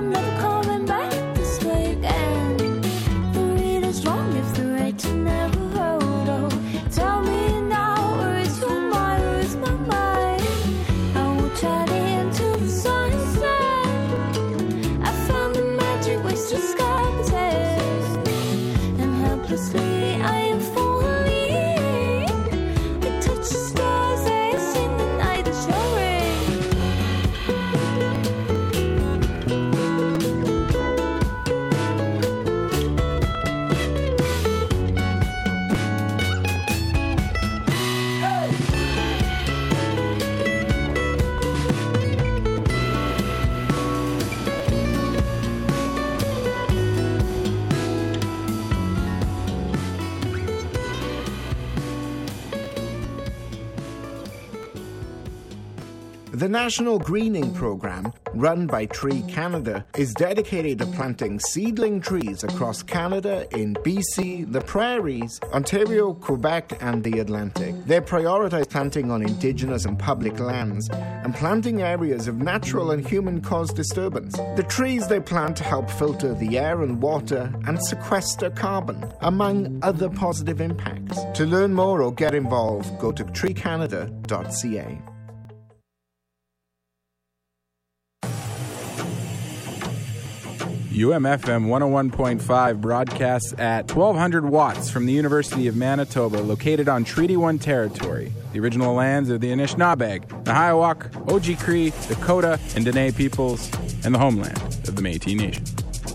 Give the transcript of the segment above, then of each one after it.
I'm never coming back this way again. The reader's wrong if the writer never wrote. Oh, tell me now, or is your mind, or is my mind? I will chat into the sunset. I found the magic ways to disguise it, and helplessly I am falling. I touch the stars, I sing the night is showing. The National Greening Programme, run by Tree Canada, is dedicated to planting seedling trees across Canada in BC, the Prairies, Ontario, Quebec, and the Atlantic. They prioritise planting on Indigenous and public lands and planting areas of natural and human-caused disturbance. The trees they plant help filter the air and water and sequester carbon, among other positive impacts. To learn more or get involved, go to treecanada.ca. UMFM 101.5 broadcasts at 1200 watts from the University of Manitoba, located on Treaty 1 territory, the original lands of the Anishinaabeg, the Hiawatha, Oji-Cree, Dakota, and Dene peoples, and the homeland of the Métis Nation.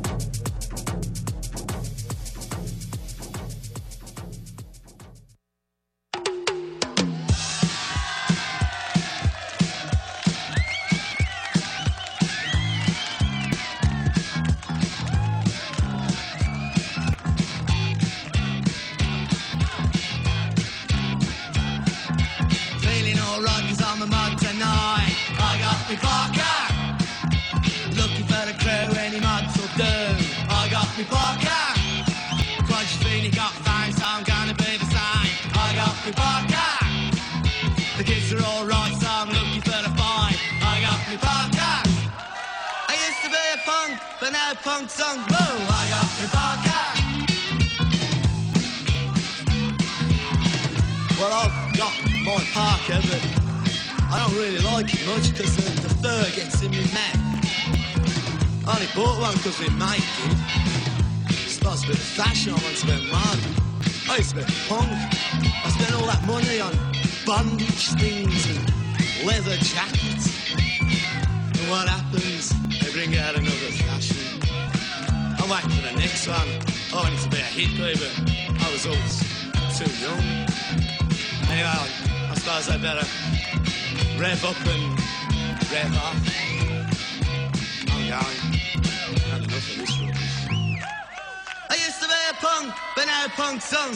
Well, I've got my Parker, but I don't really like it much because the fur gets in my mouth. I only bought one because my mate did. It's supposed to be the fashion, I want to be mad. I used to be punk. I spent all that money on bondage things and leather jackets. And what happens? They bring out another fashion. I'm waiting for the next one. I wanted to be a hippie, but I was always too young. Anyway, I suppose I better rev up and rev off. I'm going. Had enough of this rubbish. I used to be a punk, but now punk's song.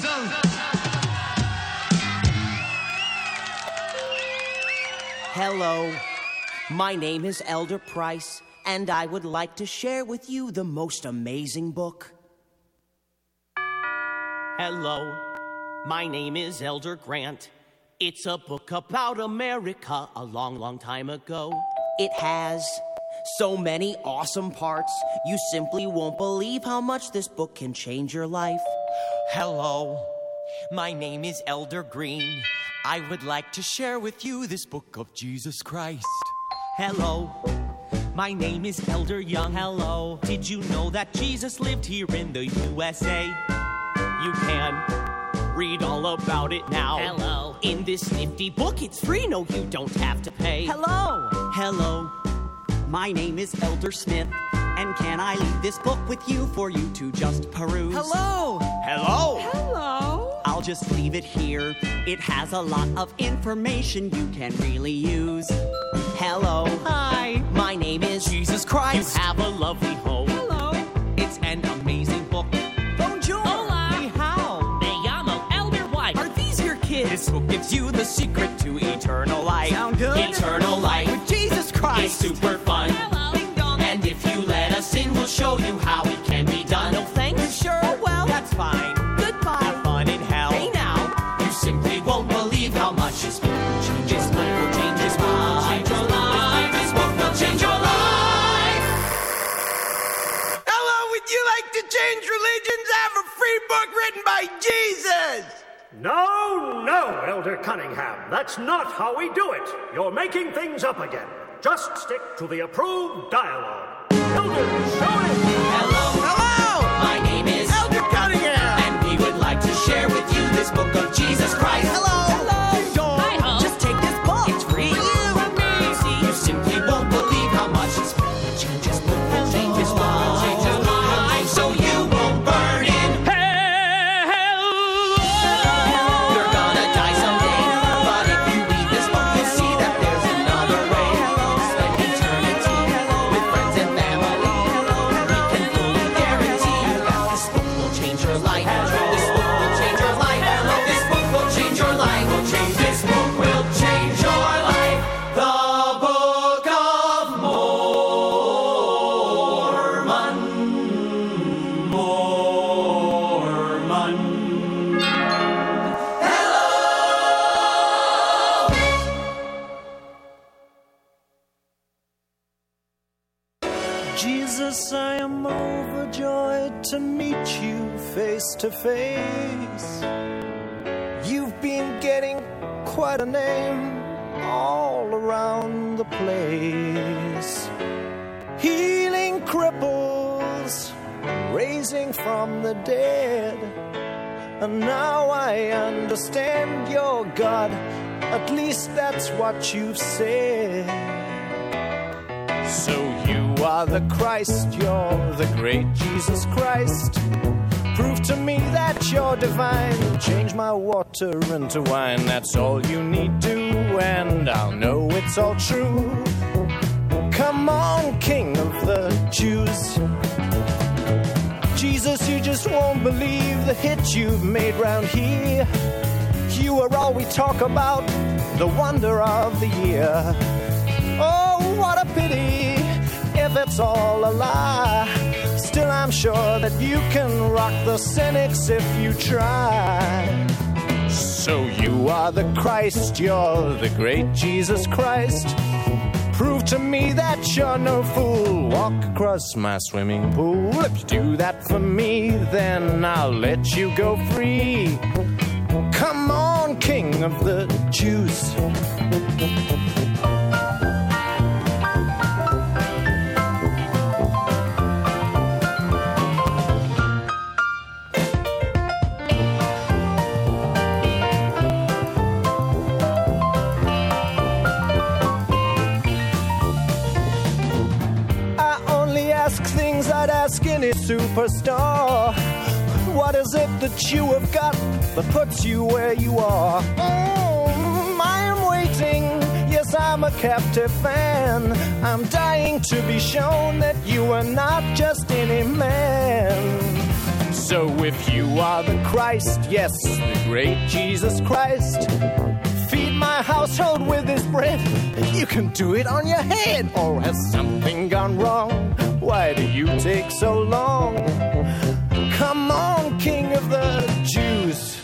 Hello, my name is Elder Price, and I would like to share with you the most amazing book. Hello, my name is Elder Grant. It's a book about America a long, long time ago. It has so many awesome parts, you simply won't believe how much this book can change your life. Hello, my name is Elder Green. I would like to share with you this book of Jesus Christ. Hello, my name is Elder Young. Hello, did you know that Jesus lived here in the USA? You can read all about it now. Hello. In this nifty book, it's free. No, you don't have to pay. Hello. Hello, my name is Elder Smith, and can I leave this book with you for you to just peruse? Hello. Hello. Hello. I'll just leave it here. It has a lot of information you can really use. Hello. Hi. My name is Jesus Christ. You have a lovely home. Hello. It's an amazing book. Bonjour. Hola. Ni hao. Me llamo Elder White. Are these your kids? This book gives you the secret to eternal life. Sound good? Eternal life. With Jesus Christ. It's super fun. Hello. Ding dong. And if you let us in, we'll show you how it can be done. No thanks. You sure? Oh, well, that's fine. Goodbye. Have fun in hell. Hey now. You simply won't believe how much this book will change. This book will change your life. This book will change your life. No, no, Elder Cunningham. That's not how we do it. You're making things up again. Just stick to the approved dialogue. Elders, show it! Hello! My name is Elder Cunningham! and we would like to share with you this book of Jesus Christ. Hello. Just take this book. It's free. You See, you simply won't believe how much this book will change us. Book will change us. Book will change us. Life, so you won't burn in hell. You're gonna die someday, but if you read this book, you'll see that there's another way. Spend eternity with friends and family. We can fully guarantee that this book will change your life. This book will change your life. This book will change your life. This book will change your life. The Book of Mormon. Jesus, I am overjoyed to meet you face to face. You've been getting quite a name all around the place. Healing cripples, raising from the dead. And now I understand you're God, at least that's what you've said. So you are the Christ, you're the great Jesus Christ. Prove to me that you're divine. Change my water into wine, that's all you need to, and I'll know it's all true. Come on, King of the Jews. Jesus, you just won't believe the hit you've made round here. You are all we talk about, the wonder of the year. Oh, what a pity if it's all a lie. Still, I'm sure that you can rock the cynics if you try. So you are the Christ, you're the great Jesus Christ. Prove to me that you're no fool. Walk across my swimming pool. If you do that for me, then I'll let you go free. Come on, King of the Jews. I'd ask any superstar. What is it that you have got that puts you where you are? I am waiting. Yes, I'm a captive fan. I'm dying to be shown that you are not just any man. So if you are the Christ, yes, the great Jesus Christ, feed my household with his bread. You can do it on your head. Or has something gone wrong? Why do you take so long? Come on, King of the Jews.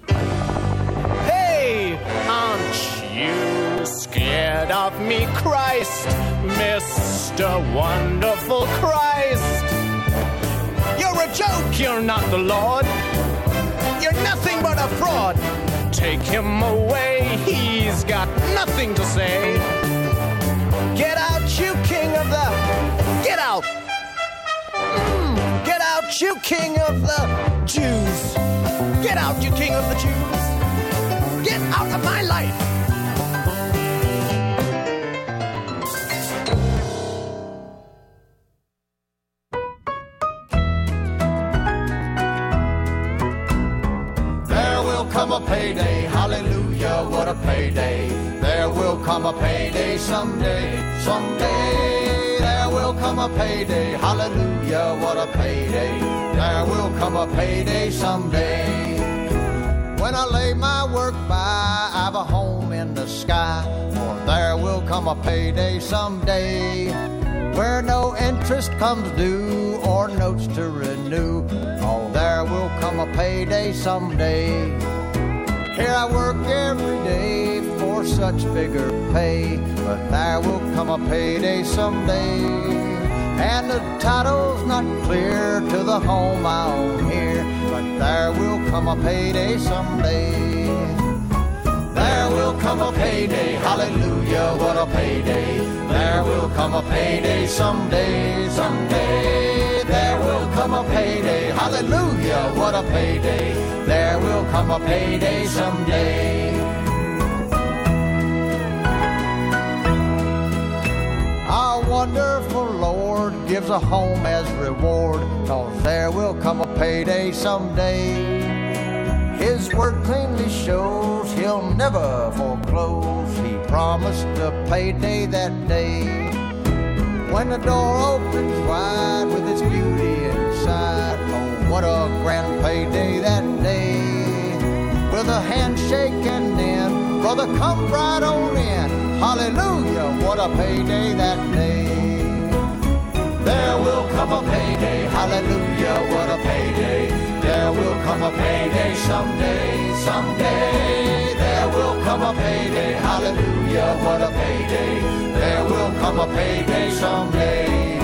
Hey, aren't you scared of me, Christ? Mr. Wonderful Christ. You're a joke, you're not the Lord. You're nothing but a fraud. Take him away, he's got nothing to say. Get out, you King of the... Get out! Get out, you King of the Jews! Get out, you King of the Jews! Get out of my life! There will come a payday, hallelujah, what a payday. There will come a payday someday, someday. There will come a payday, hallelujah, what a payday. There will come a payday someday. When I lay my work by, I have a home in the sky. For there will come a payday someday, where no interest comes due or notes to renew. Oh, there will come a payday someday. Here I work every day for such bigger pay, but there will come a payday someday. And the title's not clear to the home I own here, but there will come a payday someday. There will come a payday, hallelujah, what a payday. There will come a payday someday, someday. There will come a payday, hallelujah, what a payday. There will come a payday someday. Our wonderful Lord gives a home as reward, 'cause there will come a payday someday. His word plainly shows he'll never foreclose. He promised a payday that day. When the door opens wide with its beauty inside, oh, what a grand payday that day. With a handshake and then, brother, come right on in. Hallelujah, what a payday that day. There will come a payday, hallelujah, what a payday. There will come a payday someday, someday. There will come a payday, hallelujah, what a payday. There will come a payday someday.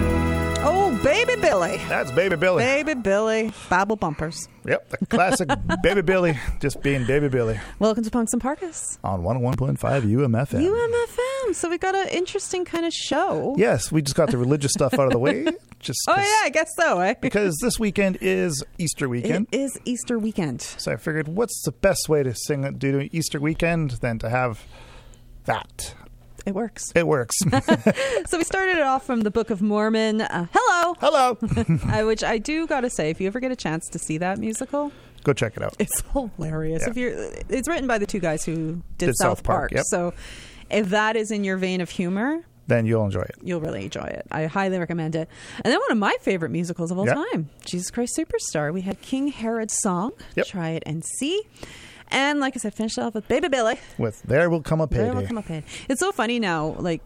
Oh, Baby Billy. That's Baby Billy. Baby Billy. Bible bumpers. Yep, the classic Baby Billy, just being Baby Billy. Welcome to Punks and Parkas. On 101.5 UMFM. UMFM. So we got an interesting kind of show. Yes, we just got the religious stuff out of the way. Oh, yeah, I guess so, eh? Because this weekend is Easter weekend. It is Easter weekend. So I figured, what's the best way to do Easter weekend than to have that? It works. It works. So we started it off from the Book of Mormon. Hello. Hello. Which I do got to say, if you ever get a chance to see that musical, go check it out. It's hilarious. Yeah. It's written by the two guys who did South Park. Yep. So if that is in your vein of humor, then you'll enjoy it. You'll really enjoy it. I highly recommend it. And then one of my favorite musicals of all time, Jesus Christ Superstar. We had King Herod's Song. Yep. Try it and see. And like I said, finished off with Baby Billy. With There Will Come a Payday. There Will Come a Payday. It's so funny now, like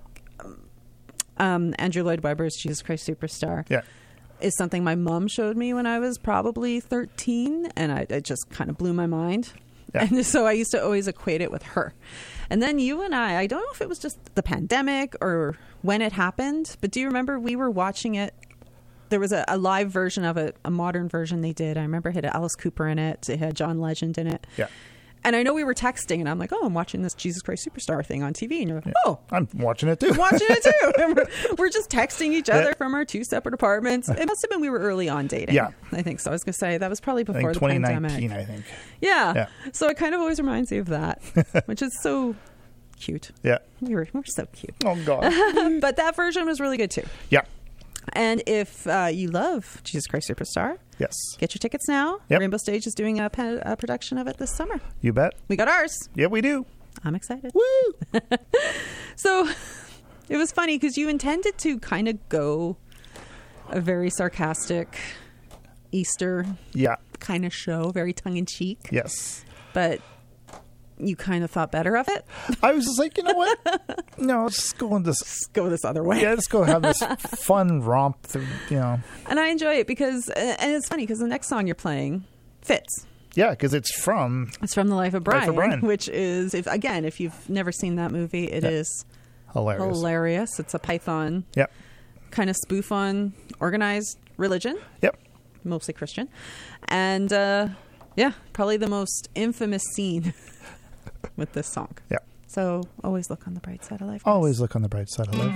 Andrew Lloyd Webber's Jesus Christ Superstar. Yeah. Is something my mom showed me when I was probably 13, and it just kind of blew my mind. Yeah. And so I used to always equate it with her. And then you and I don't know if it was just the pandemic or when it happened, but do you remember we were watching it? There was a live version of it, a modern version they did. I remember it had Alice Cooper in it. It had John Legend in it. Yeah. And I know we were texting, and I'm like, oh, I'm watching this Jesus Christ Superstar thing on TV. And you're like, oh. I'm watching it, too. I'm watching it, too. And we're just texting each other from our two separate apartments. It must have been we were early on dating. Yeah. I think so. I was going to say, that was probably before the pandemic. 2019, I think. Yeah. So it kind of always reminds me of that, which is so cute. Yeah. We're so cute. Oh, God. But that version was really good, too. Yeah. And if you love Jesus Christ Superstar, yes, get your tickets now. Yep. Rainbow Stage is doing a production of it this summer. You bet. We got ours. Yeah, we do. I'm excited. Woo! So it was funny because you intended to kind of go a very sarcastic Easter kind of show, very tongue-in-cheek. Yes. But you kind of thought better of it? I was just like, you know what? No, let's just go this other way. Yeah, let's go have this fun romp through, you know. And I enjoy it because, and it's funny because the next song you're playing fits. Yeah, because it's from The Life of Brian. Life of Brian. Which is, if you've never seen that movie, it is hilarious. It's a Python kind of spoof on organized religion. Yep. Mostly Christian. And probably the most infamous scene with this song. Yeah. So always look on the bright side of life. Always look on the bright side of life.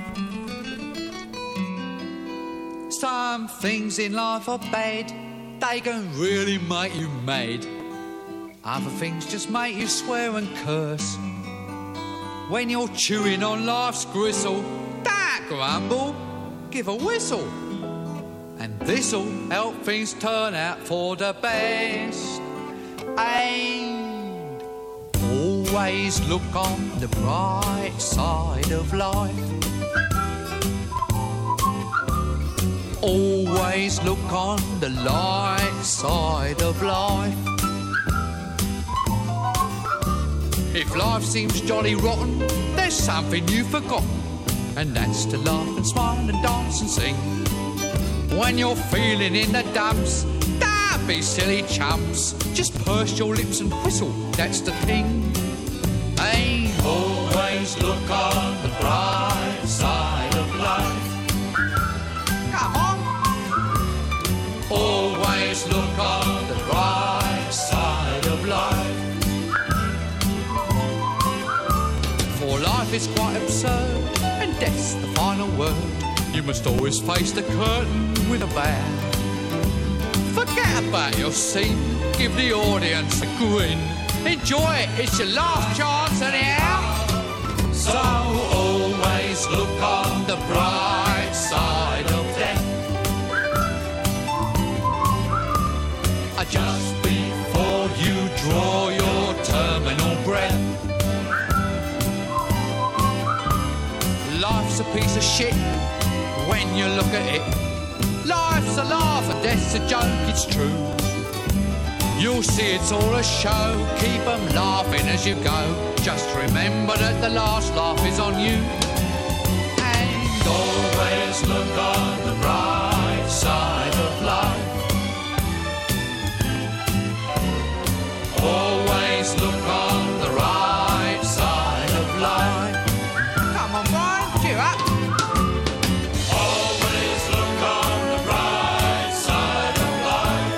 Some things in life are bad. They can really make you mad. Other things just make you swear and curse. When you're chewing on life's gristle, don't grumble, give a whistle. And this'll help things turn out for the best. And always look on the bright side of life. Always look on the light side of life. If life seems jolly rotten, there's something you've forgotten, and that's to laugh and smile and dance and sing. When you're feeling in the dumps, don't be silly chumps. Just purse your lips and whistle, that's the thing. Hey, always look on the bright side of life. Come on. Always look on the is quite absurd, and death's the final word. You must always face the curtain with a bow. Forget about your scene, give the audience a grin. Enjoy it, it's your last chance anyhow. So always look on the bright side of death. Just before you draw your terminal breath. Life's a piece of shit when you look at it. Life's a laugh and death's a joke, it's true. You'll see it's all a show, keep them laughing as you go. Just remember that the last laugh is on you. And always look on the bright side of life. Always look on the right side of life. Come on, Brian, cheer up. Always look on the bright side of life.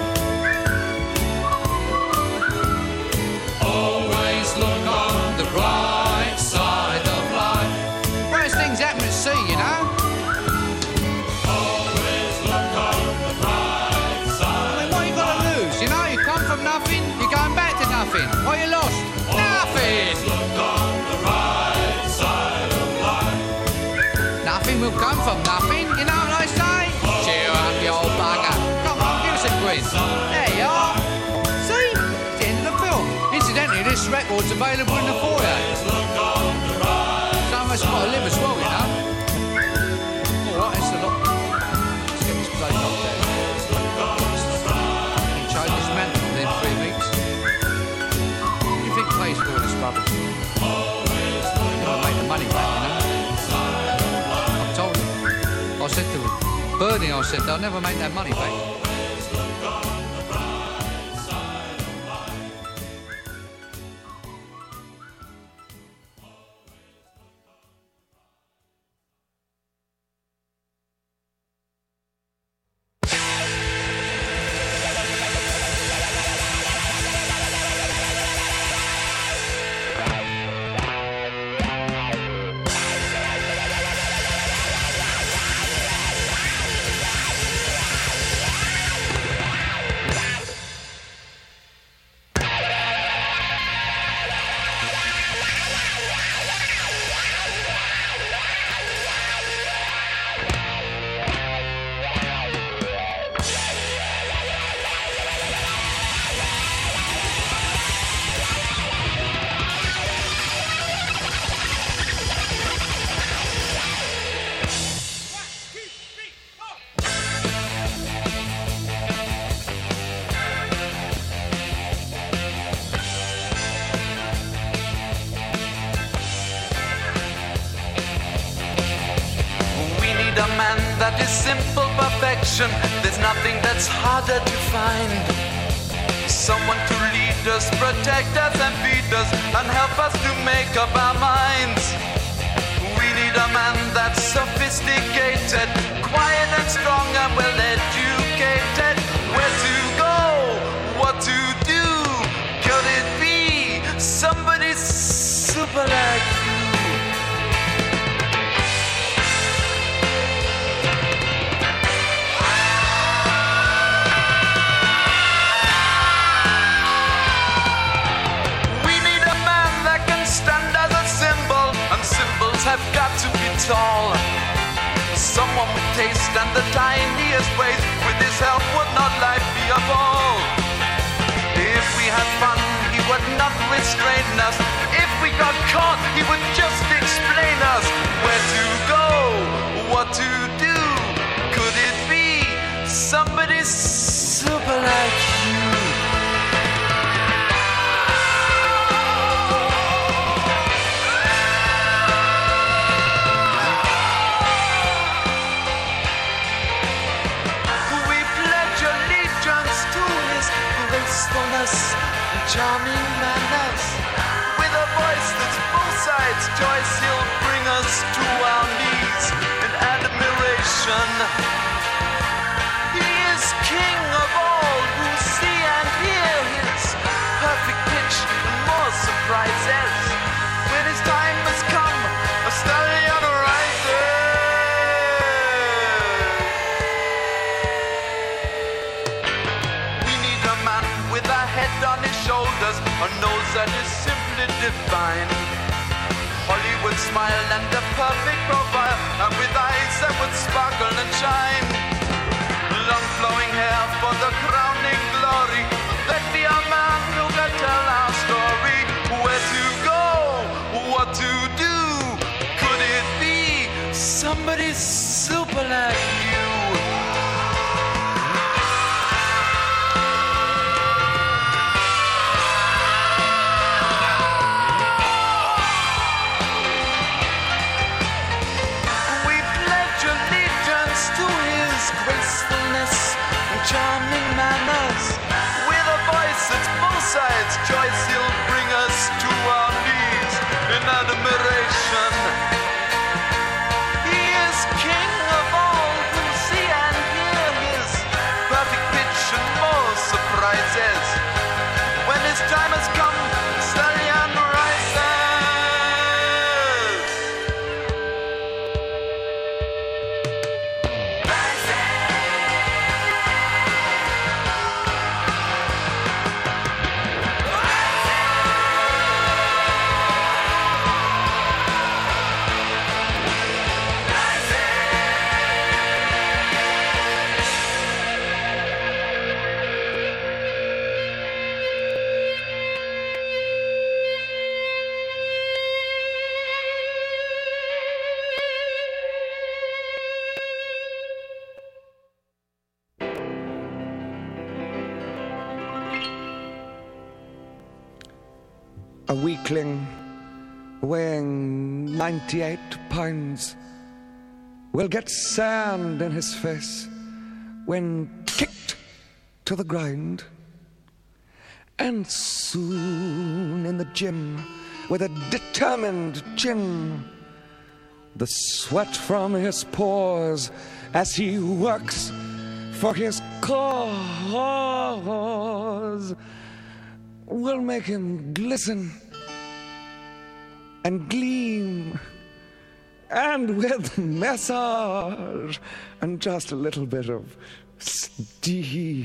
Always look on the right side of life. Worst things happen at sea, you know. Always look on the bright side. I mean, what you got to lose? You know, you come from nothing, you're going back to nothing. What you lost? Nothing. Look on the right side of life. Nothing will come from nothing. You know what I say? Cheer up, you old bugger. Come on, give us a quiz. There you are. See? It's the end of the film. Incidentally, this record's available in the foyer. Some of us got to live as well, you know. All right, it's a lot. Let's get this place knocked down. Change this mantle within 3 weeks. You think pays for all this rubbish? You've got to make the money back, you know. I told him. I said to Bernie, I said, they'll never make that money back. That is simple perfection. There's nothing that's harder to find. Someone to lead us, protect us and feed us and help us to make up our minds. We need a man that's sophisticated, quiet and strong and well educated. Where to go, what to do, could it be somebody super like you? Have got to be tall. Someone with taste and the tiniest ways. With his help would not life be a ball? If we had fun, he would not restrain us. If we got caught, he would just explain us where to go, what to do. Could it be somebody super like you? Charming manners, with a voice that's both sides choice, he'll bring us to our knees in admiration. He is king of all who see and hear his perfect pitch and more surprises. When his time has come, on his shoulders, a nose that is simply divine. Hollywood smile and a perfect profile, and with eyes that would sparkle and shine. Long flowing hair for the crowning glory. Let me a man who can tell our story. Where to go, what to do. Could it be somebody super like you? Gracefulness and charming manners, with a voice that's both sides choice, he'll bring us to our knees in admiration. He is king of all who see and hear his perfect pitch and more surprises. When his time has come, the stallion rises. A weakling weighing 98 pounds will get sand in his face when kicked to the ground. And soon in the gym, with a determined chin, the sweat from his pores as he works for his cause will make him glisten and gleam, and with massage and just a little bit of steam,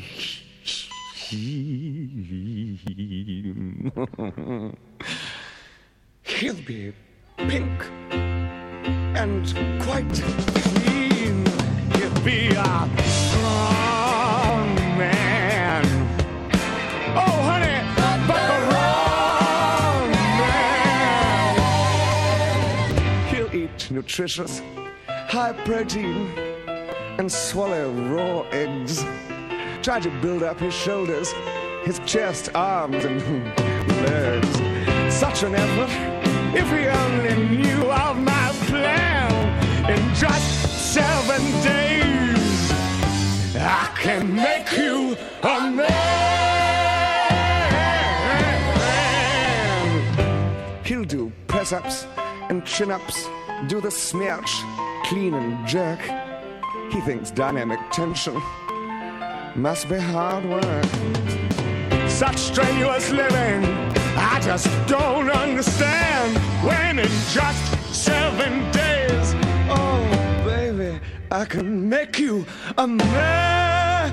he'll be pink and quite clean. He'll be a strong man. Oh, honey, but the wrong man. He'll eat nutritious, high protein, and swallow raw eggs. Try to build up his shoulders, his chest, arms, and legs. Such an effort, if he only knew of my plan. In just 7 days, I can make you a man. He'll do press-ups and chin-ups, do the smirch, clean and jerk. He thinks dynamic tension must be hard work. Such strenuous living, I just don't understand. When in just 7 days, oh baby, I can make you a man.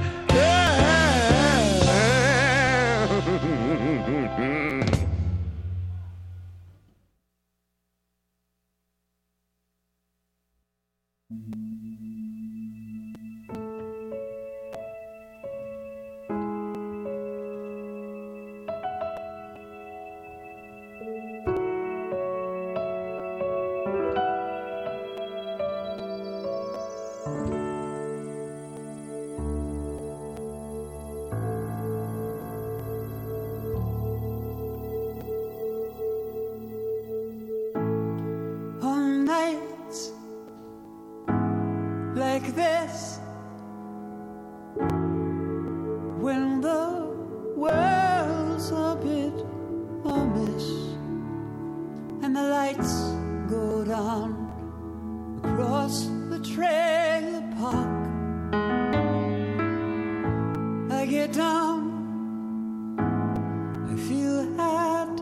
On nights like this, when the world's a bit amiss and the lights go down across the trailer park, I get down, I feel hot,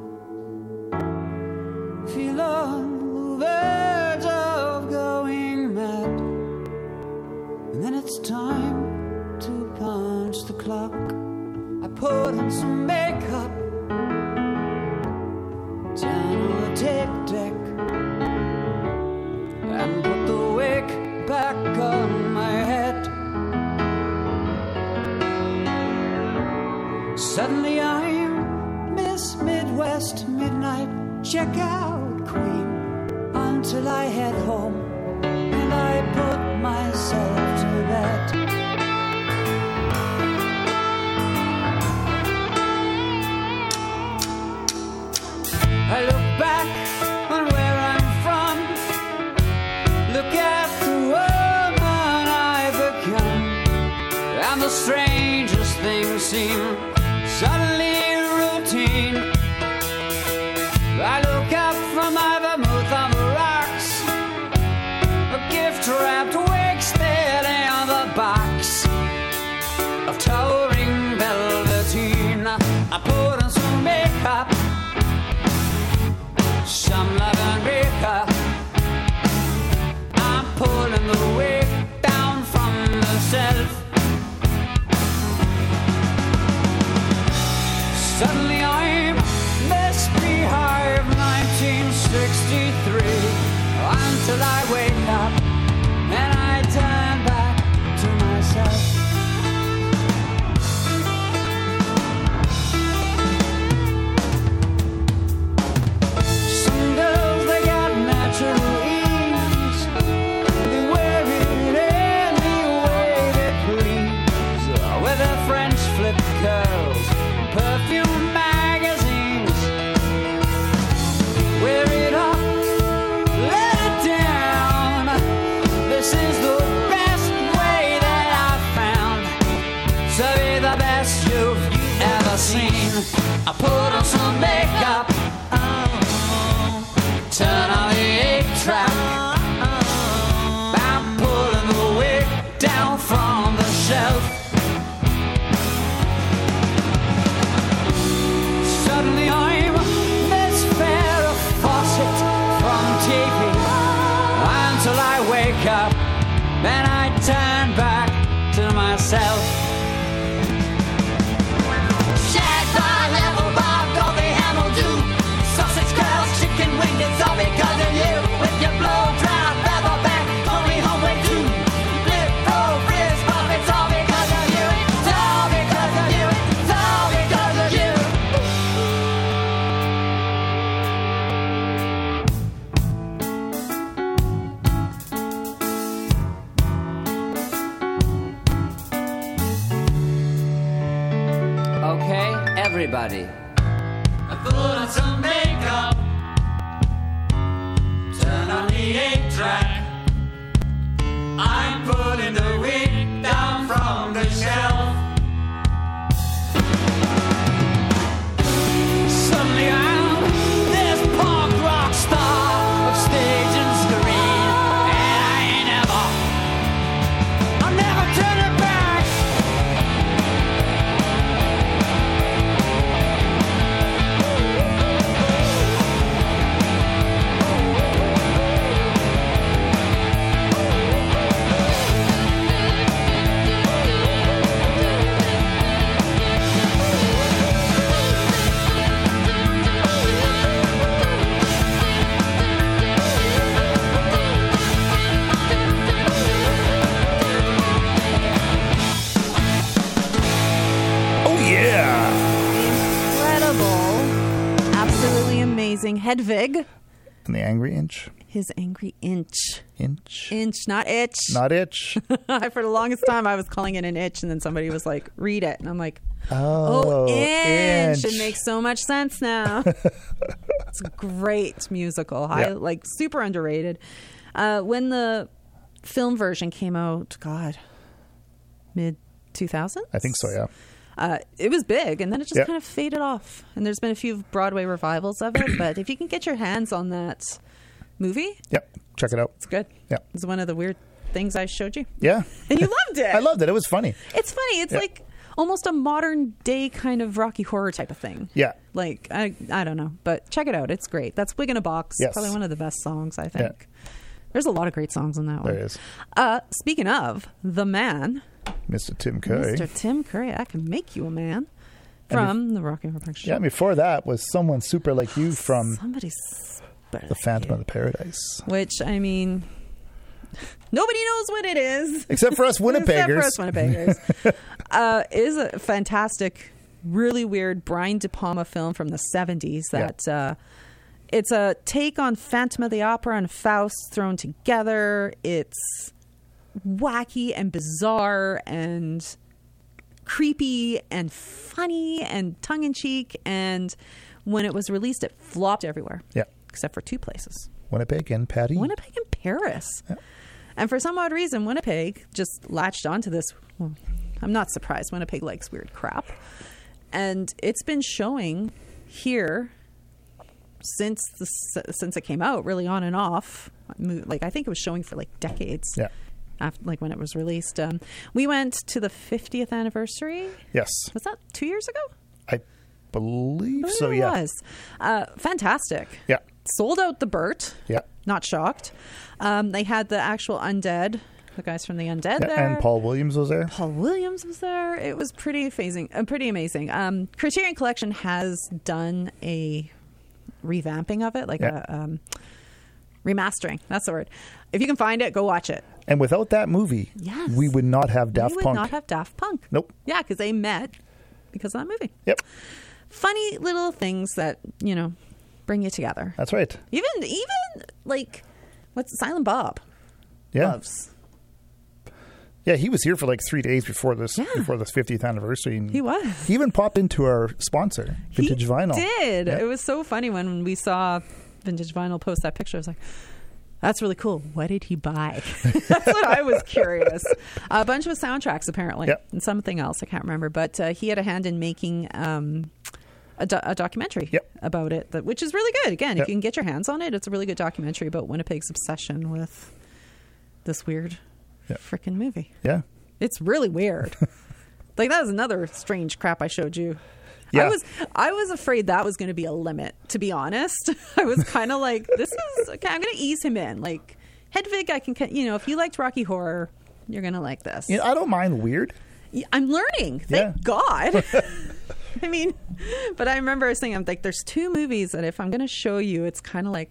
feel on the verge of going mad, and then it's time to punch the clock. I put on some makeup, down on the tape deck, and put the wig back on my head. Suddenly I'm Miss Midwest Midnight Checkout Queen, until I head home and I put myself to bed. I look back on where I'm from, look at the woman I've become, and the strangest things seem suddenly routine. I look up from my vermouth on the rocks, a gift wrapped wig still in the box of towering velveteen. I put on some makeup, some love and makeup. I'm pulling the wig down from the shelf. Suddenly I'm Miss Beehive 1963, until I wake up and I turn back to myself. Some girls, they got natural ease, they wear it any way they please, with their French flip curls, perfume magazines. Wear it up, let it down. This is the best way that I've found to be the best you've ever seen. I put on some makeup, turn on the 8-track. I'm pulling the wig down from the shelf. Suddenly I'm Miss Farrah Fawcett from TV, until I wake up and I turn back to myself. Shag bar, level bar, Goldie Hamilton, sausage curls, chicken wing, it's all because of you. With your blow dry feather back, only homeway too. Flip, roll, frizz, pop, it's all because of you. It's all because of you. It's all because of you. Okay, everybody. I put on some makeup, turn on the 8-track. I'm pulling the wig down from the shelf. Suddenly I'm this punk rock star of stage and screen, and I'm never turning back. Oh, yeah. Incredible. Absolutely amazing. Hedvig. And the Angry Inch. His Angry Inch. Inch. Inch, not itch. Not itch. For the longest time, I was calling it an itch, and then somebody was like, read it. And I'm like, Oh, inch. Inch. It makes so much sense now. It's a great musical. Yeah. Super underrated. When the film version came out, God, mid-2000s? I think so, yeah. It was big, and then it just Yep. kind of faded off. And there's been a few Broadway revivals of it, but if you can get your hands on that movie, Yep. Check it out. it's good. Yeah. It's one of the weird things I showed you. Yeah. And you loved it. I loved it. It was funny. It's funny. It's Yeah. like almost a modern day kind of Rocky Horror type of thing. Yeah. Like, I don't know, but check it out. It's great. That's Wig in a Box. Yes. Probably one of the best songs, I think. Yeah. There's a lot of great songs in that one. There is. Speaking of the man, Mr. Tim Curry. Mr. Tim Curry, I Can Make You a Man. From the Rocky Horror Picture Show. Yeah, before that was Someone Super Like You from Somebody's The Phantom of the Paradise. Which, I mean, nobody knows what it is. Except for us Winnipeggers. Except for us Winnipeggers. Is a fantastic, really weird Brian De Palma film from the 70s that it's a take on Phantom of the Opera and Faust thrown together. It's wacky and bizarre and creepy and funny and tongue-in-cheek, and when it was released it flopped everywhere except for two places, Winnipeg and Paris. And for some odd reason Winnipeg just latched onto this. Well, I'm not surprised. Winnipeg likes weird crap, and it's been showing here since it came out, really on and off. Like I think it was showing for like decades. After, like when it was released. We went to the 50th anniversary. Yes. Was that 2 years ago? I believe so, It yeah. was. Fantastic. Yeah. Sold out the Burt. Yeah. Not shocked. They had the actual Undead, the guys from the Undead there. And Paul Williams was there. Paul Williams was there. It was pretty amazing. Criterion Collection has done a revamping of it, like a remastering. That's the word. If you can find it, go watch it. And without that movie, we would not have Daft We would Punk. not have Daft Punk. Nope. Yeah, because they met because of that movie. Yep. Funny little things that, bring you together. That's right. Even like, what's Silent Bob? Yeah. Loves. Yeah, he was here for like 3 days before this 50th anniversary. And He was. He even popped into our sponsor, Vintage Vinyl. Did. Yeah. It was so funny when we saw Vintage Vinyl post that picture. I was like, that's really cool. What did he buy? That's what I was curious. A bunch of soundtracks, apparently, and something else. I can't remember. But he had a hand in making a documentary about it, which is really good. Again, if you can get your hands on it, it's a really good documentary about Winnipeg's obsession with this weird freaking movie. Yeah. It's really weird. Like, that was another strange crap I showed you. Yeah. I was afraid that was going to be a limit, to be honest. I was kind of like, this is okay, I'm going to ease him in. Like, Hedwig, I can, if you liked Rocky Horror, you're going to like this. I don't mind weird. I'm learning. Thank God. I mean, but I remember saying, I'm like, there's two movies that if I'm going to show you, it's kind of like,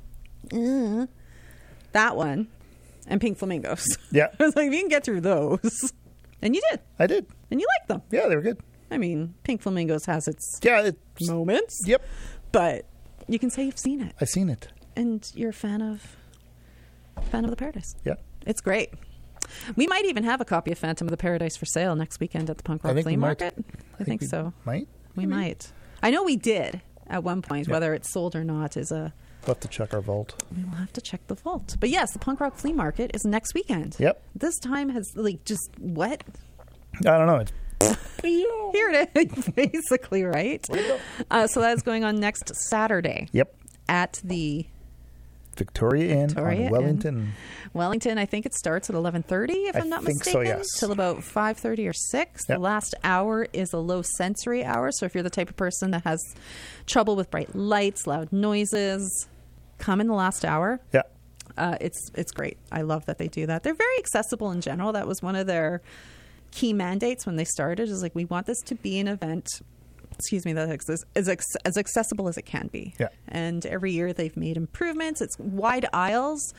that one and Pink Flamingos. Yeah. I was like, if you can get through those. And you did. I did. And you liked them. Yeah, they were good. I mean, Pink Flamingos has its moments. Yep. But you can say you've seen it. I've seen it. And you're a fan of the Paradise. Yeah. It's great. We might even have a copy of Phantom of the Paradise for sale next weekend at the Punk Rock Flea Market. I think so. Might? We might. I know we did at one point. Whether it's sold or not is a... We'll have to check our vault. We will have to check the vault. But yes, the Punk Rock Flea Market is next weekend. Yep. This time has, like, just what? I don't know. It's Here it is, basically, right? So that's going on next Saturday. Yep. At the Victoria Inn on Wellington. Inn. Wellington, I think it starts at 11:30, if I'm not think mistaken, so, yes. till about 5:30 or 6. Yep. The last hour is a low sensory hour, so if you're the type of person that has trouble with bright lights, loud noises, come in the last hour. Yeah. It's great. I love that they do that. They're very accessible in general. That was one of their key mandates when they started, is like, we want this to be an event, that is as accessible as it can be. Yeah. And every year they've made improvements. It's wide aisles,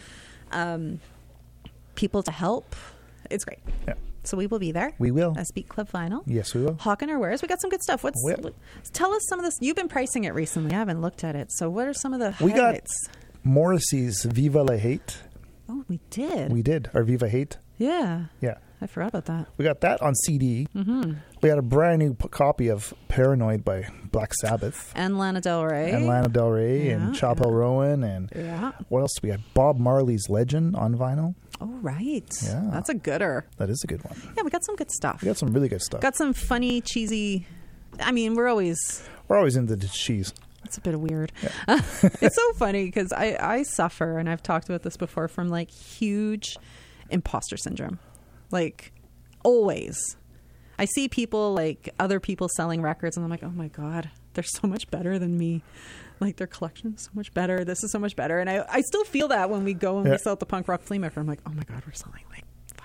people to help. It's great. Yeah. So we will be there. We will. As Beat Club Vinyl. Yes, we will. Hawking our wares. We got some good stuff. Tell us some of this. You've been pricing it recently. I haven't looked at it. So what are some of the highlights? We got Morrissey's Viva La Hate. Oh, we did. We did. Our Viva Hate. Yeah. Yeah. I forgot about that. We got that on CD. Mm-hmm. We had a brand new copy of Paranoid by Black Sabbath. And Lana Del Rey. And Chapel Rowan. And what else do we have? Bob Marley's Legend on vinyl. Oh, right. Yeah. That's a gooder. That is a good one. Yeah, we got some good stuff. We got some really good stuff. Got some funny, cheesy... I mean, we're always into the cheese. It's a bit weird. Yeah. It's so funny because I suffer, and I've talked about this before, from like huge imposter syndrome. Like, always. I see people, like other people selling records, and I'm like, oh my God, they're so much better than me. Like, their collection is so much better. This is so much better. And I still feel that when we go and we sell at the Punk Rock Flea Market. I'm like, oh my God, we're selling like fucking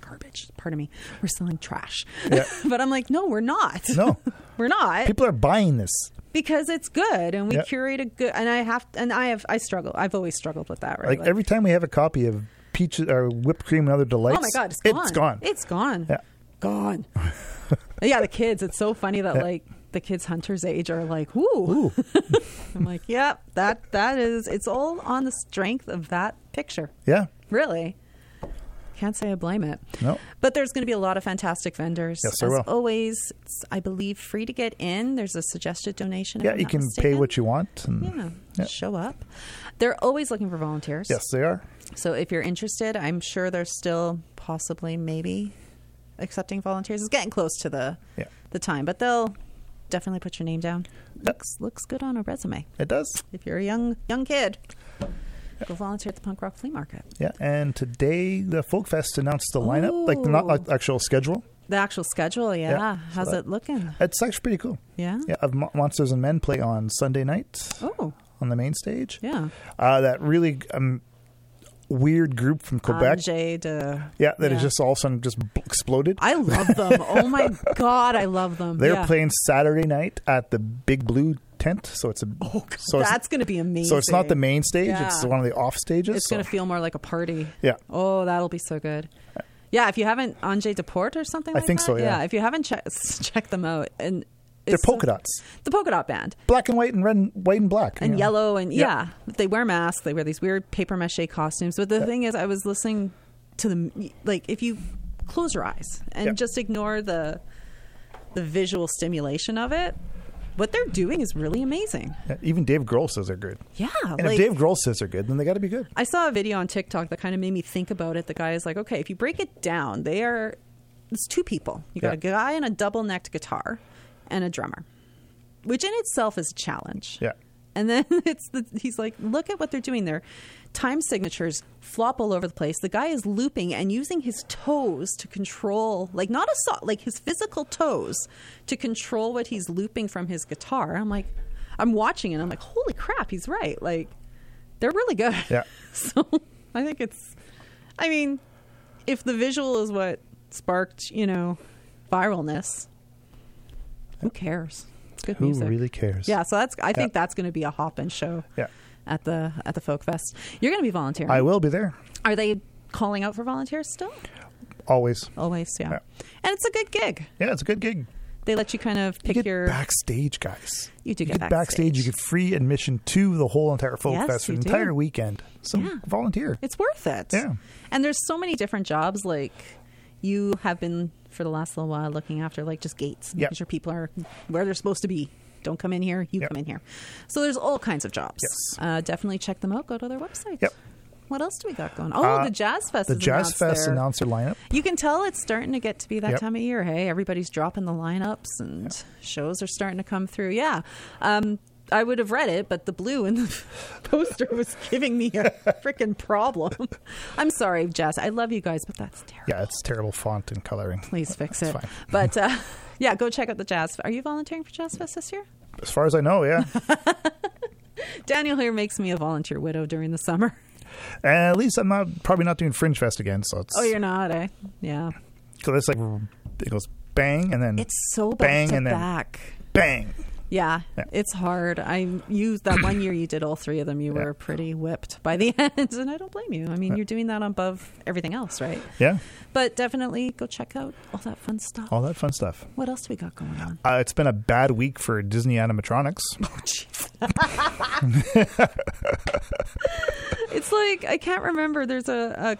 garbage. Pardon me. We're selling trash. Yeah. But I'm like, no, we're not. No. We're not. People are buying this. Because it's good, and we Yeah. curate a good, and I struggle. I've always struggled with that, right? Like every time we have a copy of peaches or whipped cream and other delights, oh my God, it's gone. It's gone. Yeah. Gone. Yeah, the kids. It's so funny that Yeah. like the kids Hunter's age are like, ooh. I'm like, yep, that is. It's all on the strength of that picture. Yeah. Really. Can't say I blame it. No. But there's going to be a lot of fantastic vendors. Yes, there As will. always, it's, I believe, free to get in. There's a suggested donation. if Yeah, I'm you not can mistaken. pay what you want. And, Yeah, show up. They're always looking for volunteers. Yes, they are. So if you're interested, I'm sure they're still possibly maybe accepting volunteers. It's getting close to the time, but they'll definitely put your name down. Looks good on a resume. It does. If you're a young kid, go volunteer at the punk rock flea market. Yeah, and today the Folk Fest announced the lineup, like the not like actual schedule. The actual schedule, yeah. How's it looking? It's actually pretty cool. Yeah? Yeah, Monsters and Men play on Sunday night. Oh. On the main stage. Yeah. That really weird group from Quebec. Angers de... Yeah, that is just all of a sudden just exploded. I love them. Oh my God, I love them. They're playing Saturday night at the Big Blue tent, so it's that's going to be amazing. So it's not the main stage; Yeah. it's one of the off stages. It's going to feel more like a party. Yeah. Oh, that'll be so good. Yeah, if you haven't, Angers de Port or something I like think that. so, yeah. If you haven't check them out. And They're polka dots. The polka dot band. Black and white and red and white and black. And you know. yellow and they wear masks. They wear these weird paper mache costumes. But the thing is, I was listening to them, like if you close your eyes and just ignore the visual stimulation of it, what they're doing is really amazing. Yeah, even Dave Grohl says they're good. Yeah. And if Dave Grohl says they're good, then they got to be good. I saw a video on TikTok that kind of made me think about it. The guy is like, okay, if you break it down, it's two people. You got a guy on a double-necked guitar and a drummer, which in itself is a challenge. Yeah. And then he's like, look at what they're doing there. Time signatures flop all over the place. The guy is looping and using his toes to control, like not like his physical toes to control what he's looping from his guitar. I'm watching it. I'm like, holy crap, he's right. Like, they're really good. Yeah. So I think if the visual is what sparked, viralness, who cares? It's good Who music. really cares? Yeah, so I think that's going to be a hop-in show. Yeah. At the Folk Fest. You're going to be volunteering. I will be there. Are they calling out for volunteers still? Always. Always, yeah. And it's a good gig. Yeah, it's a good gig. They let you kind of pick you get your backstage, guys. You do you get backstage. You get free admission to the whole entire Folk Yes, Fest for you the do. entire weekend. So volunteer. It's worth it. Yeah. And there's so many different jobs. Like you have been for the last little while looking after like just gates, making sure people are where they're supposed to be. Don't come in here. You come in here. So there's all kinds of jobs. Yes. Definitely check them out. Go to their website. Yep. What else do we got going on? Oh, the Jazz Fest. The Jazz Fest announced their lineup. You can tell it's starting to get to be that Yep. time of year. Hey, everybody's dropping the lineups and shows are starting to come through. Yeah. I would have read it, but the blue in the poster was giving me a freaking problem. I'm sorry, Jazz. I love you guys, but that's terrible. Yeah, it's terrible font and coloring. Please fix It's it. fine. But yeah, go check out the Jazz. Are you volunteering for Jazz Fest this year? As far as I know, yeah. Daniel here makes me a volunteer widow during the summer. And at least I'm probably not doing Fringe Fest again. So it's Oh, you're not, eh? Yeah. so it's like it goes bang and then It's so bang back to and then back. bang. Yeah, it's hard. I used that one year you did all three of them. You were pretty whipped by the end, and I don't blame you. I mean, you're doing that above everything else, right? Yeah. But definitely go check out all that fun stuff. All that fun stuff. What else do we got going on? It's been a bad week for Disney animatronics. It's like I can't remember. There's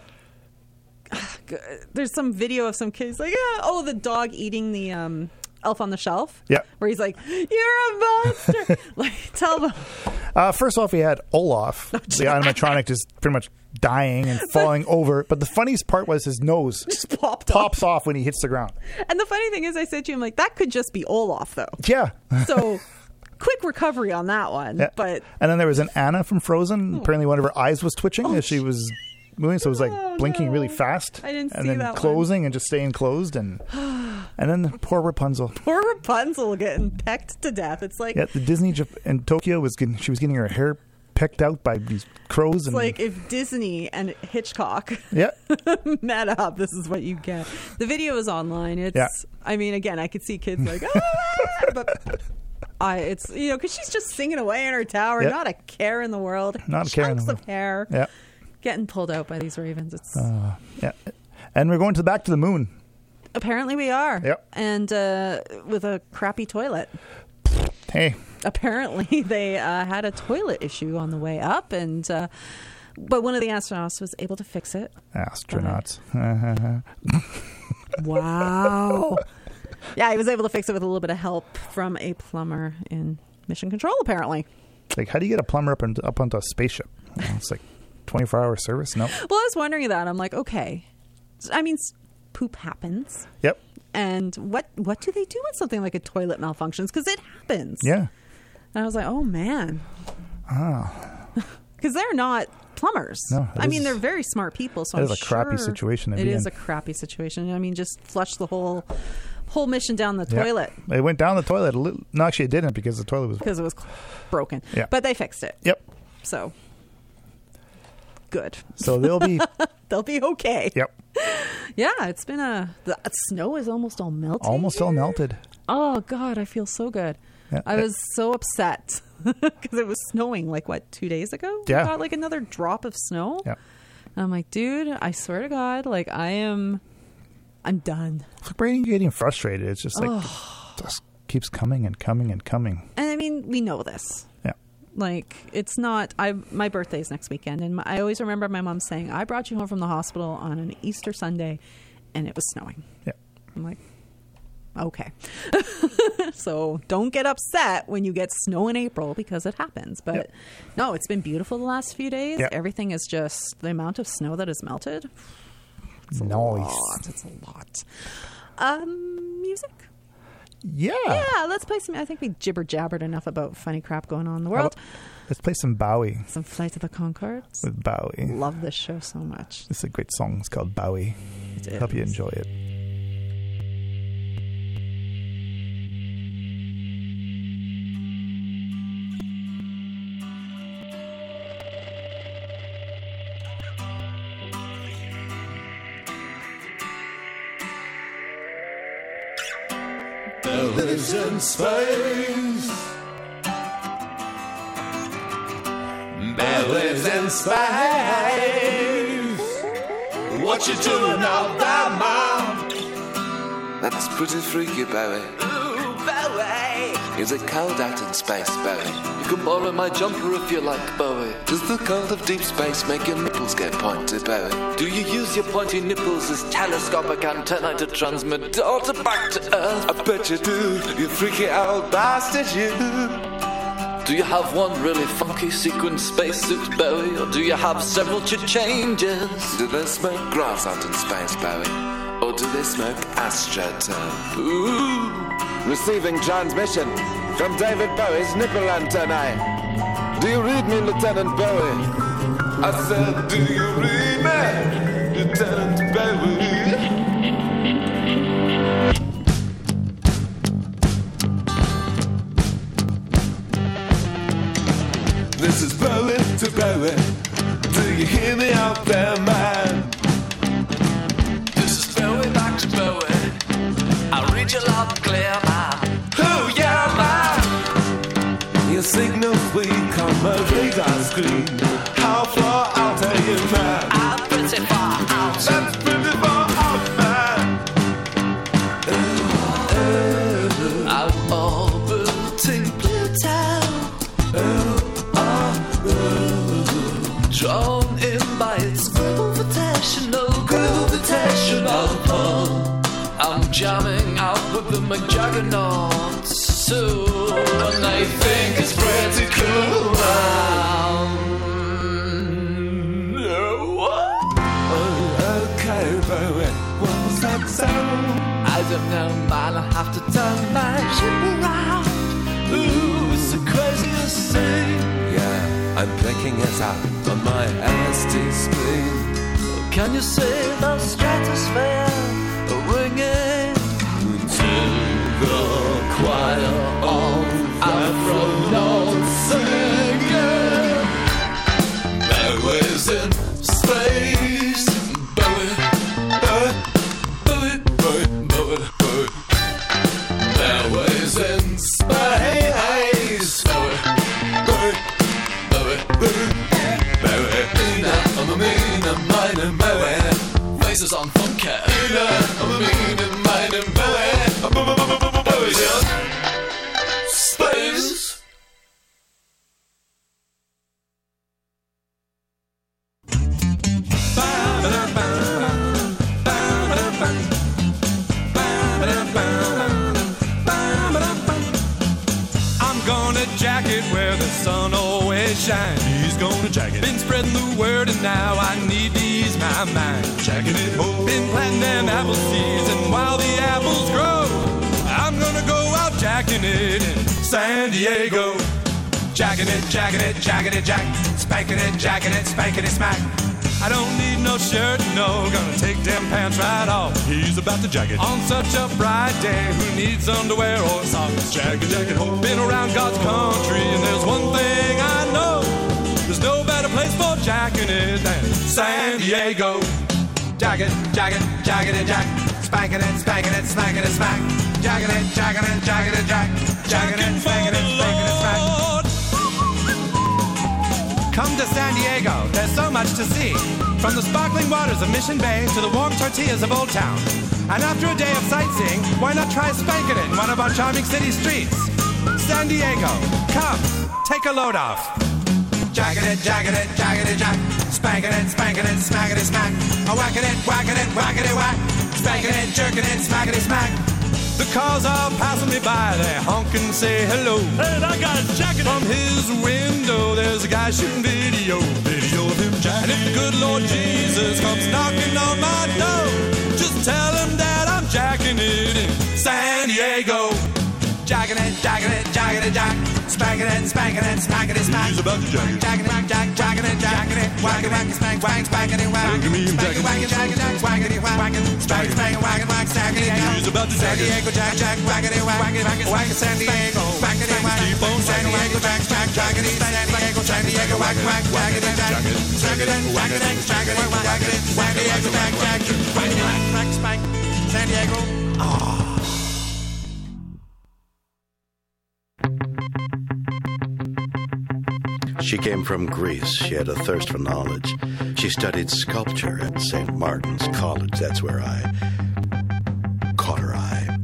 there's some video of some kids like the dog eating the Elf on the Shelf. Yeah. Where he's like, "You're a monster." Like, tell them. First off, we had Olaf, the animatronic, just pretty much dying and falling over. But the funniest part was his nose just pops off when he hits the ground. And the funny thing is, I said to him, like, that could just be Olaf, though. Yeah. So quick recovery on that one. Yeah. But And then there was an Anna from Frozen. Apparently one of her eyes was twitching as she was moving, so it was like blinking really fast. I didn't and see then that closing and just staying closed. And then poor Rapunzel. poor Rapunzel getting pecked to death. It's like, Yeah, the Disney in Tokyo was getting her hair pecked out by these crows. It's And like if Disney and Hitchcock yeah, met up, this is what you get. The video is online. It's, Yeah. I mean, again, I could see kids like, but it's, you know, because she's just singing away in her tower, Yep. not a care in the world. Not a care in the Chunks world. of hair. Yeah. Getting pulled out by these ravens. It's yeah, and we're going back to the moon. apparently we are. Yep. And with a crappy toilet. Hey, Apparently they had a toilet issue on the way up, and but one of the astronauts was able to fix it. astronauts. Wow. Yeah, he was able to fix it with a little bit of help from a plumber in Mission Control, apparently. Like, how do you get a plumber up onto a spaceship? It's like 24-hour service. No. Well, I was wondering that. I'm like, okay. I mean, poop happens. Yep. And what do they do when something like a toilet malfunctions? Because it happens. Yeah. And I was like, oh, man. Oh. Because they're not plumbers. No, I mean, they're very smart people. So that I'm is a crappy sure situation to it be is in. a crappy situation. I mean, just flush the whole mission down the Yep. toilet. It went down the toilet. No, actually, it didn't because the toilet was... Because it was broken. Yeah. But they fixed it. Yep. So, good. So they'll be... They'll be okay. Yep. Yeah, it's been the snow is almost all melted. Almost all melted. Oh, God, I feel so good. Yeah. I was so upset because it was snowing, 2 days ago? Yeah. We got, another drop of snow. Yeah. And I'm like, dude, I swear to God, I'm done. It's like, Brady, you're getting frustrated. It's just like, just keeps coming and coming and coming. And I mean, we know this. Yeah. It's not, my birthday's next weekend. And I always remember my mom saying, I brought you home from the hospital on an Easter Sunday and it was snowing. Yeah. I'm like, okay. So don't get upset when you get snow in April because it happens. But no, it's been beautiful the last few days. Yeah. Everything is just the amount of snow that has melted. It's nice. a lot. It's a lot. Music? Yeah. Yeah, let's play some. I think we jibber-jabbered enough about funny crap going on in the world. Let's play some Bowie. Some Flight of the Conchords. With Bowie. Love this show so much. It's a great song. It's called Bowie. It Hope you is. enjoy it. Bellies in space. Bellies in space. What you doing out there, Mom? That's pretty freaky, Bowie. Ooh, Bowie. Is it cold out in space, Bowie? You can borrow my jumper if you like, Bowie. Does the cold of deep space make your nipples get pointy, Bowie? Do you use your pointy nipples as telescopic antennae to transmit data back to Earth? I bet you do, you freaky old bastard, you. Do you have one really funky sequin spacesuit, Bowie? Or do you have several changes? Do they smoke grass out in space, Bowie? Or do they smoke astroturf? Ooh. Receiving transmission from David Bowie's nipple antennae. Do you read me, Lieutenant Bowie? I said, do you read me, Lieutenant Bowie? This is Bowie to Bowie. Do you hear me out there, man? This is Bowie back to Bowie. I read you loud and clear, man. Oh yeah, man. Your signals weak on my radar screen. How far out are you, man? I'm pretty far out. That's pretty far out, man. I'm orbiting Pluto. Drawn in by its gravitational pull. I'm jamming out with the McJaggernauts soon, and they think it's pretty cool. Okay, Bowie, what was that sound? I don't know, man, I have to turn my ship around. Ooh, it's the craziest thing. Yeah, I'm picking it up on my LSD screen. Can you see the stratosphere ringing to the choir of astronauts singing? shine. He's gonna jack it. Been spreading the word and now I need to ease my mind. Jacking it home. Been planting them apple seeds and while the apples grow, I'm gonna go out jacking it in San Diego. Jacking it, jacking it, jacking it, jack. Spanking it, jacking it, spanking it, smack. I don't need no shirt, no, gonna take them pants right off. He's about to jack it. On such a bright day, who needs underwear or socks? Jack it, jack it, ho. Been around God's country, and there's one thing I know. There's no better place for jacking it than San Diego. Jack it, jack it, jacking it, jack. Spanking it, spanking it, smacking it, smack. Jacking it, jacking it, jacking it, jack. Jacking it, spanking it, spanking it, smack. Come to San Diego, there's so much to see. From the sparkling waters of Mission Bay to the warm tortillas of Old Town. And after a day of sightseeing, why not try spanking it in one of our charming city streets? San Diego, come, take a load off. Jacking it, jacking it, jacking it, jack. Spanking it, smacking it, smack. Whacking it, whacking it, whacking it, whack. Spanking it, jerking it, smacking it, smack. The cars are passing me by, they honk and say hello. Hey, that guy's jacking it. From his window, there's a guy shooting video of him jacking. And if the good Lord Jesus comes knocking on my door, just tell him that I'm jacking it in San Diego. Jacking it, jacking it, jacking it, jack. Spanking it, smacking it, smack. He's about to jack it. Jacking it, jacking it, jacking it. Whacking, whacking, spank, whacking, spanking it, whack. Spanking, whacking, jacking, whacking it, whacking. Spanking, spanking, whacking, whack, stacking it down. He's about to jack it. San Diego, jack, whacking it, whacking, whacking, San Diego. Whacking it, whack. Keep on San Diego, jack, jacking it. San Diego, whack, whacking it, jack. Jacking it, whacking it, jacking it, whacking it. San Diego, jack, whacking, whack, spank. San Diego. Ah. She came from Greece. She had a thirst for knowledge. She studied sculpture at St. Martin's College. That's where I caught her eye.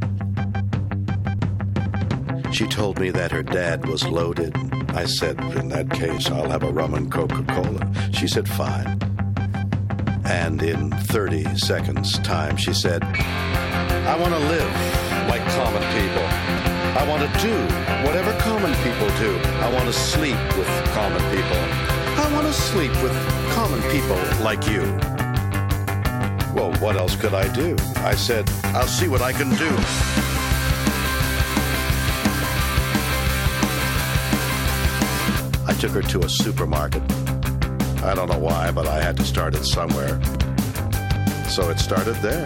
She told me that her dad was loaded. I said, in that case, I'll have a rum and Coca-Cola. She said, fine. And in 30 seconds' time, she said, I want to live like common people. I want to do whatever common people do. I want to sleep with common people. I want to sleep with common people like you. Well, what else could I do? I said, I'll see what I can do. I took her to a supermarket. I don't know why, but I had to start it somewhere. So it started there.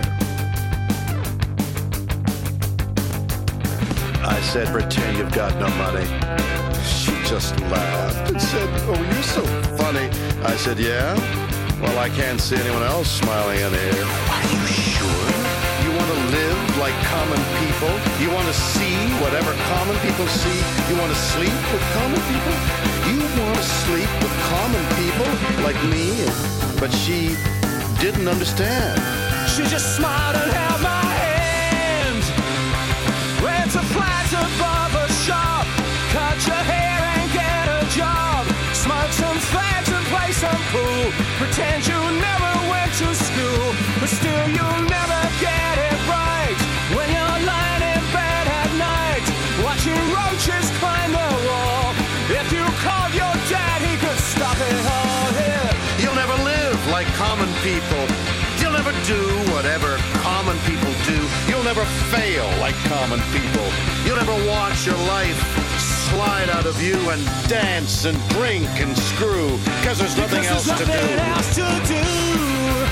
I said, pretend you've got no money. She just laughed and said, oh, you're so funny. I said, yeah? Well, I can't see anyone else smiling in here. Are you sure? You want to live like common people? You want to see whatever common people see? You want to sleep with common people? You want to sleep with common people like me? But she didn't understand. She just smiled and held my hand. Went to flat above a shop. Cut your hair and get a job. Smoke some fags and play some pool. Pretend you never went to school, but still you'll never get it right. When you're lying in bed at night, watching roaches climb the wall. If you called your dad, he could stop it all here. You'll never live like common people. You'll never do whatever common people do. You'll never fail like common people. You'll never watch your life slide out of you and dance and drink and screw because there's nothing else to do.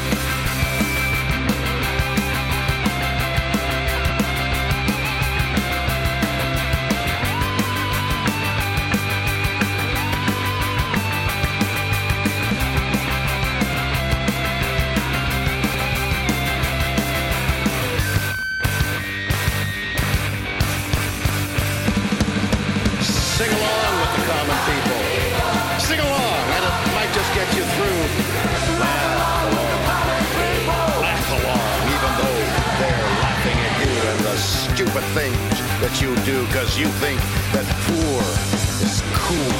Sing along with the common people. Sing along, and it might just get you through. Laugh along, even though they're laughing at you and the stupid things that you do because you think that poor is cool.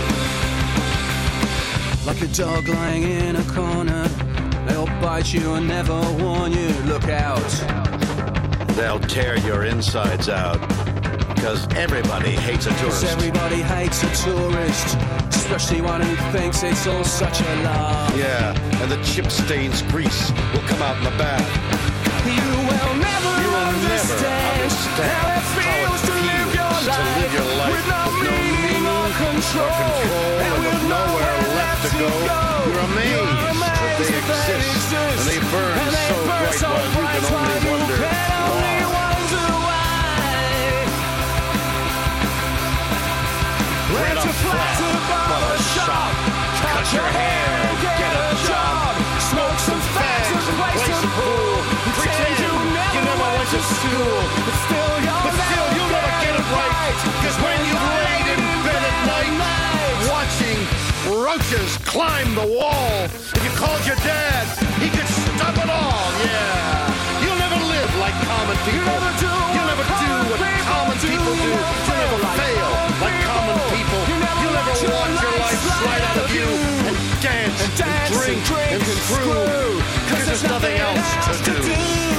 Like a dog lying in a corner, they'll bite you and never warn you. Look out. They'll tear your insides out. because everybody hates a tourist. Everybody hates a tourist, especially one who thinks it's all such a laugh. Yeah, and the chip stains grease will come out in the bath. You will never understand how it feels to live your life with no meaning or control, and with nowhere left to go. You're amazed that they exist, and they burn so bright while you can only wonder why. Rent a flat to barber shop, cut your hair, get a job, smoke some fags and play some pool. Pretend you never went to school, but still you'll never get it right. Because when you laid in bed at night, watching roaches climb the wall, if you called your dad, he could stop it all, yeah. You'll never live like common people. You'll never do what common people do. You'll never fail like common people. You'll never watch your life slide out of you and dance and drink and screw, because there's nothing else to do.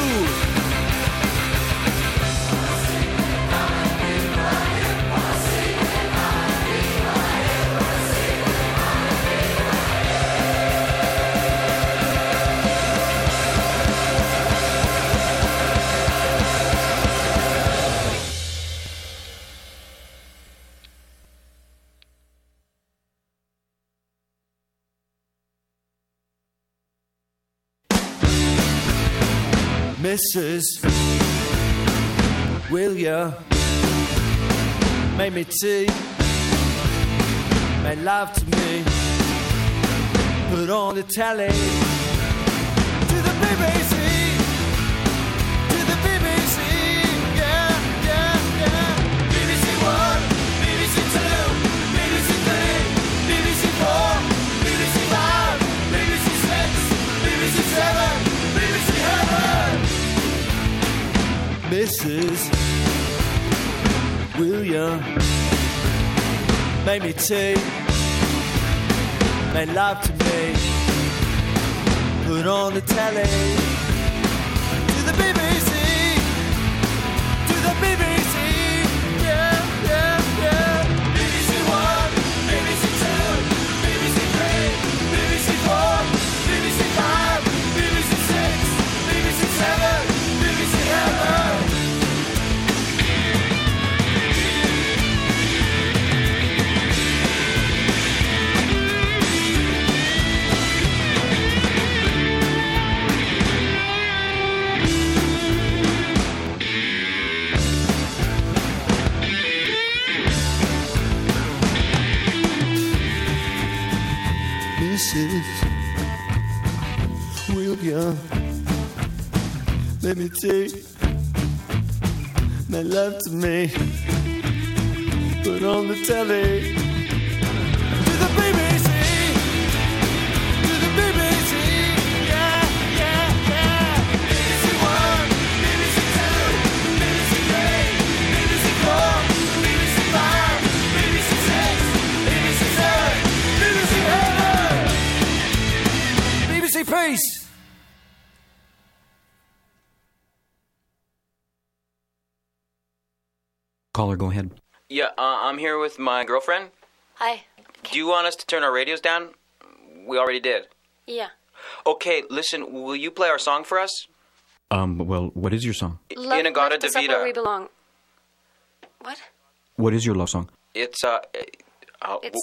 Mrs. Will ya make me tea, make love to me, put on the telly, to the BBC, to the BBC, yeah, yeah, yeah. BBC 1, BBC 2, BBC 3, BBC 4, BBC 5, BBC 6, BBC 7, BBC Heaven. Mrs. Will ya make me tea, make love to me, put on the telly, to the BBC, to the BBC, yeah, yeah, yeah. BBC 1, BBC 2, BBC 3, BBC 4, BBC 5, BBC 6, BBC 7, BBC Heaven. Mrs. Will ya let me take my love to me, put on the telly, to the BBC, to the BBC, yeah, yeah, yeah. BBC 1, BBC 2, BBC 3, BBC 4, BBC 5, BBC 6, BBC 7, BBC Heaven, BBC Peace. Caller, go ahead. Yeah, I'm here with my girlfriend. Hi. Do you want us to turn our radios down? We already did. Yeah. Okay, listen, will you play our song for us? Well, what is your song? Love Inagata us up where we Davida. belong. What? What is your love song? It's, It's, These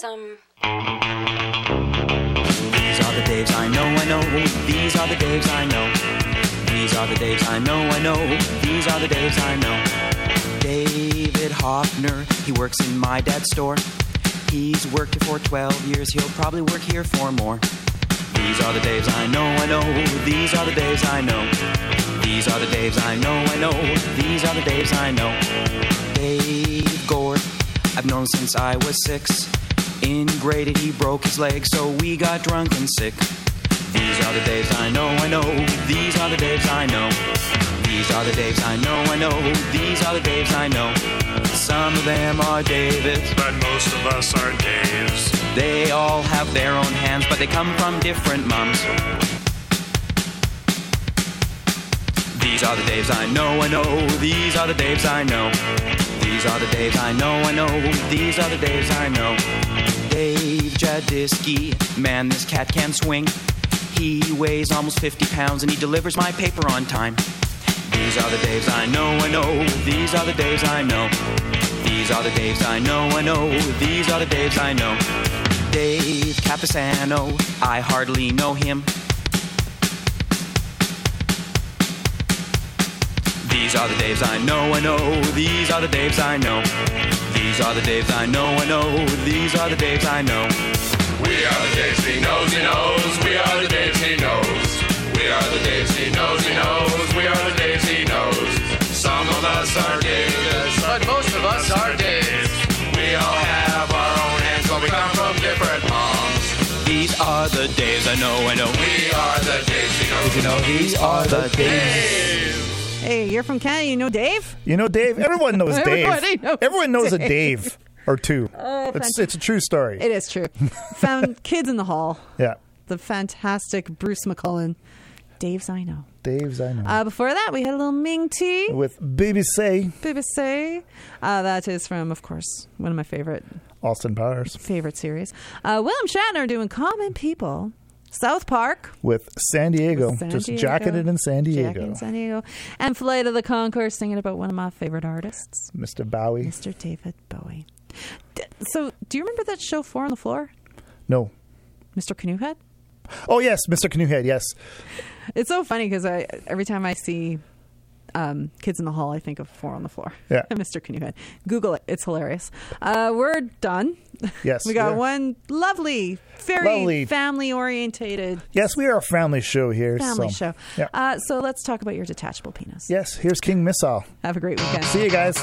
are the Daves I know. These are the Daves I know. These are the Daves I know. These are the Daves I know. David Hoffner, he works in my dad's store. He's worked here for 12 years. He'll probably work here for more. These are the Daves I know. These are the Daves I know. These are the Daves I know. These are the Daves I know. Dave Gord, I've known since I was 6. In grade 8 he broke his leg, so we got drunk and sick. These are the Daves I know. These are the Daves I know. These are the Daves I know. These are the Daves I know. Some of them are Davids, but most of us are Daves. They all have their own hands, but they come from different moms. These are the Daves I know, these are the Daves I know. These are the Daves I know, these are the Daves I know. Dave Jadisky, man, this cat can swing. He weighs almost 50 pounds and he delivers my paper on time. These are the Daves I know, these are the Daves I know. These are the Daves I know, these are the Daves I know. Dave Capisano, I hardly know him. These are the Daves I know, these are the Daves I know. These are the Daves I know, these are the Daves I know. We are the Daves he knows, we are the Daves he knows. We are the Daves he knows, we are the Daves he knows. Some of us are Daves, but most of us are Daves. We all have our own hands, but we come from different palms. These are the Daves I know, We are the Daves he knows, these are the Daves. Hey, you're from Canada. You know Dave? You know Dave? Everyone knows Dave. Everybody knows Everyone knows a Dave. Dave or two. Oh, it's a true story. It is true. Found Kids in the Hall. Yeah. The fantastic Bruce McCullen. Daves I know. Daves I know. Before that, we had a little Ming T. With BBC. BBC. That is from, of course, one of my favorite Favorite series. William Shatner doing Common People. South Park. With San Diego. With San Just Diego. jacketed in San Diego. Jacketed in San Diego. And Flight of the Conchords singing about one of my favorite artists. Mr. Bowie. Mr. David Bowie. So, do you remember that show 4 on the Floor? No. Mr. Canoehead? Oh, yes. Mr. Canoehead, yes. It's so funny because every time I see Kids in the Hall, I think of 4 on the Floor. Yeah. Mr. Canoehead. Google it. It's hilarious. We're done. Yes. We got yeah. one very family-orientated. Yes, we are a family show here. Family so. show. Yeah. So let's talk about your detachable penis. Yes, here's King Missile. Have a great weekend. See you guys.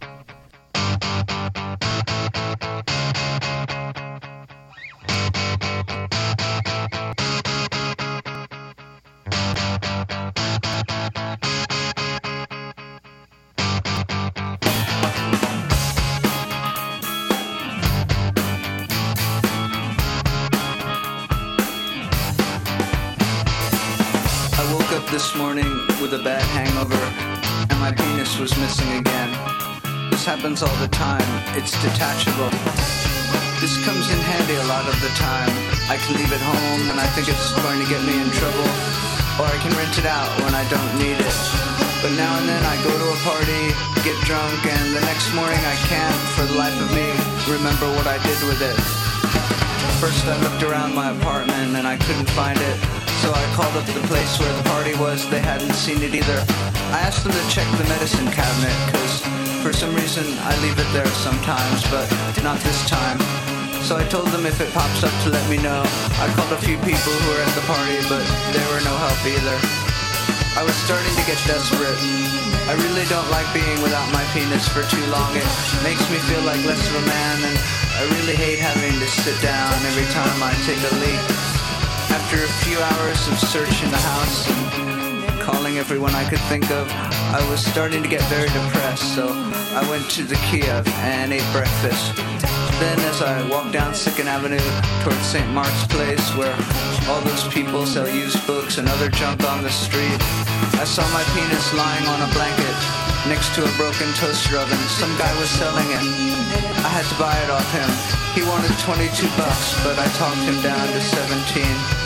I woke up this morning with a bad hangover, and my penis was missing again. This happens all the time. It's detachable. This comes in handy a lot of the time. I can leave it home and I think it's going to get me in trouble, or I can rent it out when I don't need it. But now and then I go to a party, get drunk, and the next morning I can't, for the life of me, remember what I did with it. First I looked around my apartment and I couldn't find it, so I called up the place where the party was. They hadn't seen it either. I asked them to check the medicine cabinet, cause for some reason I leave it there sometimes, but not this time. So I told them if it pops up to let me know. I called a few people who were at the party, but they were no help either. I was starting to get desperate. I really don't like being without my penis for too long. It makes me feel like less of a man, and I really hate having to sit down every time I take a leak. After a few hours of searching the house and calling everyone I could think of, I was starting to get very depressed, so I went to the Kiev and ate breakfast. Then as I walked down 2nd Avenue towards St. Mark's Place, where all those people sell used books and other junk on the street, I saw my penis lying on a blanket next to a broken toaster oven. Some guy was selling it. I had to buy it off him. He wanted $22, but I talked him down to 17.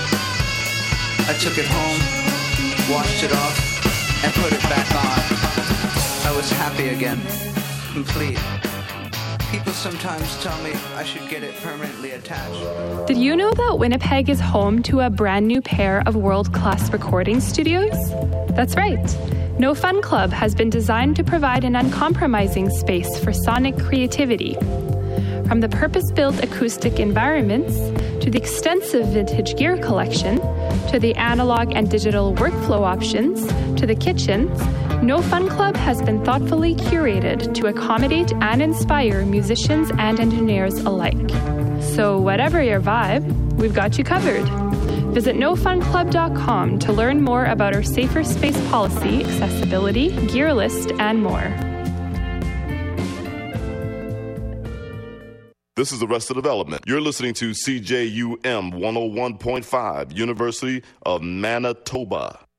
I took it home, washed it off, and put it back on. I was happy again, complete. People sometimes tell me I should get it permanently attached. Did you know that Winnipeg is home to a brand new pair of world-class recording studios? That's right. No Fun Club has been designed to provide an uncompromising space for sonic creativity. From the purpose-built acoustic environments, to the extensive vintage gear collection, to the analog and digital workflow options, to the kitchen, No Fun Club has been thoughtfully curated to accommodate and inspire musicians and engineers alike. So whatever your vibe, we've got you covered. Visit nofunclub.com to learn more about our safer space policy, accessibility, gear list, and more. This is Arrested Development. You're listening to CJUM 101.5, University of Manitoba.